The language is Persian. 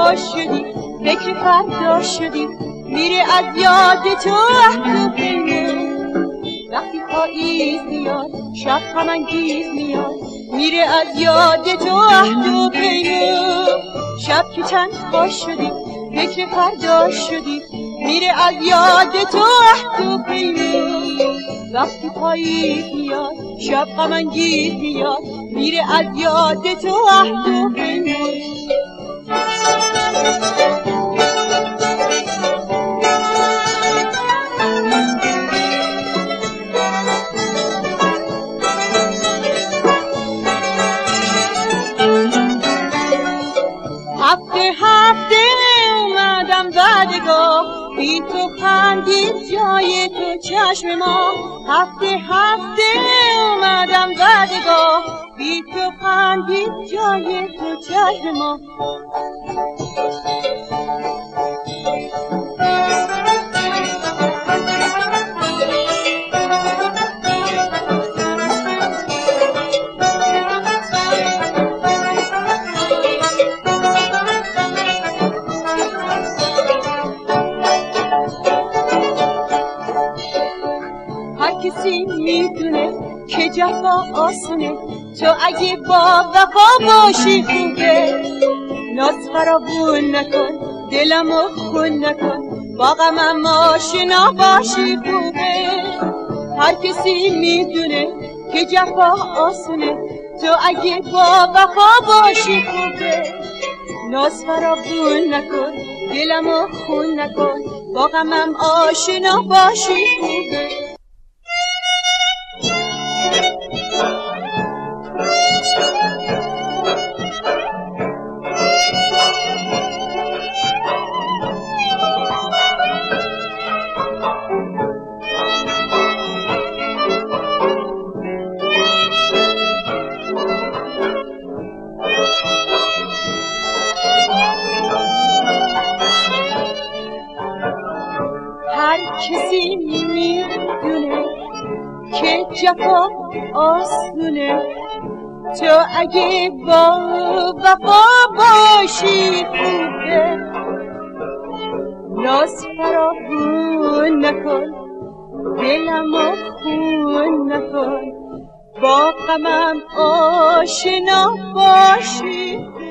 شدی، فکر فردا شدی، میره از یاد تو عهد و پیمان. وقتی پاییز میاد شب غم انگیز میاد، میره از یاد تو عهد و پیمان. شب که تنها شدی، فکر فردا شدی، میره از یاد تو عهد و پیمان. وقتی پاییز میاد شب غم انگیز میاد، میره از یاد تو عهد و پیمان. هفته هفته اومدم بعدگاه، بی تو خندید جای تو چشم ما. هفته هفته اومدم بعدگاه، بی تو خندید جای تو چشم ما. هر کسی میدونه که جفا آسونه، تو اگه با وفا باشی خوبه. ناز فراوون نکن، دلمو خون نکن، با غمم آشنا باشی خوبه. هر کسی میدونه که جفا آسونه، تو اگه با وفا باشی خوبه. ناز فراوون نکن، دلمو خون نکن، با غمم آشنا باشی خوبه. هر کسی میدونه که جفا آسونه، تو اگه با وفا باشی خوبه. ناز فراوون نکن، دلمو خون نکن، با غمم آشنا باشی.